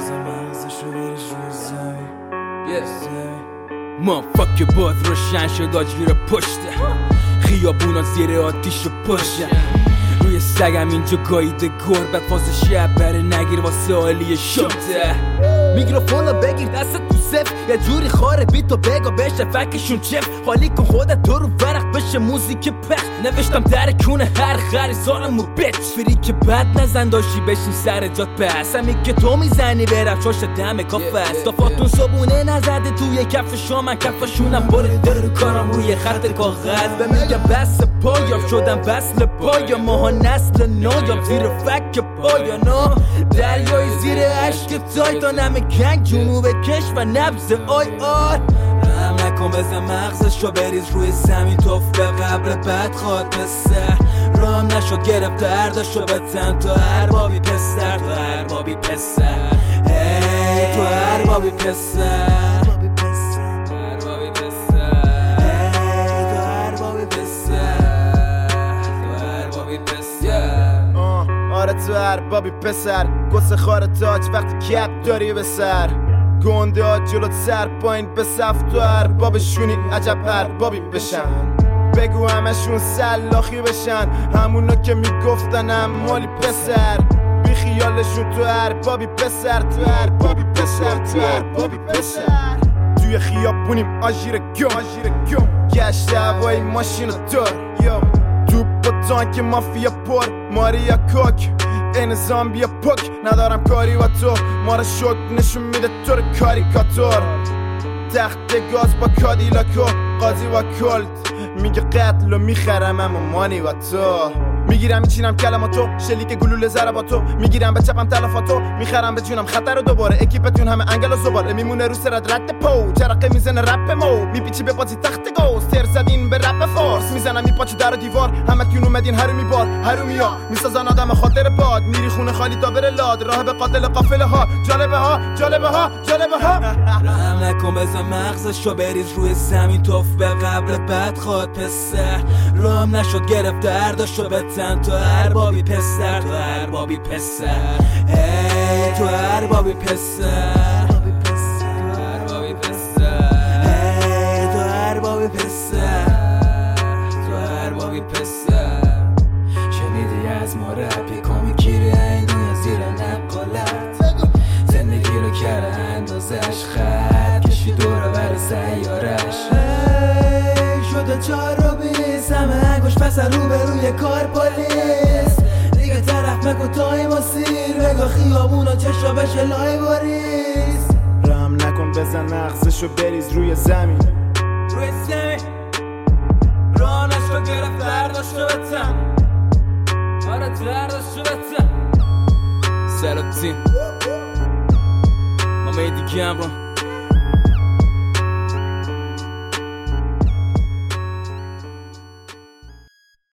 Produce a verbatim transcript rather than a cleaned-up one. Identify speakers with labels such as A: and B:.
A: بزن مغزشو بریز روی زمین.
B: ما فاک باد روشن شد آجگیر پشته، خیابونا زیر آتیش پشته، روی سگم اینجا گاییده گربت فاز شب بره نگیر واسه عالی شده. میکروفونو بگیر دست تو صف، یه جوری خاره بیت و بگو بشه فکشون چف. خالی کن خودت تو رو ورق بشه موزیک پخ. نوشتم در کونه هر خری سالمو بچ فری که بد نزن داشتی بشین سر جات پس. همی که تو میزنی برم چاش دم کافه است. دافاتون صبونه نزده توی کف شما من کفشونم بریده رو کارم روی خط کاغذ. به میگم بس پایاب شدم وصل پایا ماها نسل نایاب زیر فک پایانا. دریای زیر عشق تایتان همه کنگ جنوب کش و نبز آی آی. رم نکن بزن مغزشو بریز روی زمین توف به قبل بد خواد پسر. رام نشد گرفت دردشو بتن تو هر بابی پسر، تو هر بابی پسر، ای تو هر بابی پسر،
A: تو هر بابی پسر. گسه خار تاج وقتی کپ داری به سر. گنده ها جلوت سر پایین به صف تو هر بابشونی عجب هر بابی بشن. بگو همشون سلاخی بشن همونا که میگفتنم مالی پسر. بی خیالشون تو هر بابی پسر، تو هر بابی پسر، تو هر بابی پسر. توی خیابونیم آژیر گم، آژیر گم گشت هوایی ماشین و دار. توپ و تانک مافیا پر ماریا کوک این زامبیا پک. ندارم کاری و تو ما را شک نشون میده تو رو کاریکاتور. تخت گاز با کادیلاکو قاضی و کلت میگه قتل و میخرم اما مانی و تو. میگیرم میچینم کلماتو شلیک گلوله ضرباتو. میگیرم به چپم تلفاتو میخرم به جونم خطر رو دوباره. اکیپتون همه انگل و زباله میمونه رو سرت رد پو. چرقه میزنه رپ مو میپیچی به بازی تخت گوز. تر زدین به رپ فارس میزنم میپاچی در و دیوار. همتون اومدین هرومی بار هرومیا میسازن آدم خاطر باد. میری خونه خالی تا بره لاد راه به قاتل قافله ها. جالبه ها جالبه ها جالبه ها.
B: رحم نکن بزن مغزشو بریز روی زمین توف به قبل بد خواد پسر. رام نشد گرفت دردشو بتن تو هر بابی پسر، تو هر بابی پسر، ای تو هر بابی پسر، تو هر بابی پسر، ای تو هر بابی پسر، تو هر بابی پسر. شنیدی از ما رپی کامیگیری این دنیا زیر نقالت. زندگی رو کرده اندازش خط کشی دوره بر سیارش. شده چار رو بیس همه انگوش پس رو به روی کار پالیس. دیگه طرف مکو تایم و سیر بگاه خیابون و چشا بشه لای باریز.
A: رم نکن بزن مغزشو بریز روی زمین،
B: روی زمین. رانش رو گرفت درداشو بتن، آره درداشو بتن. سر و تیم ما میدی گمرون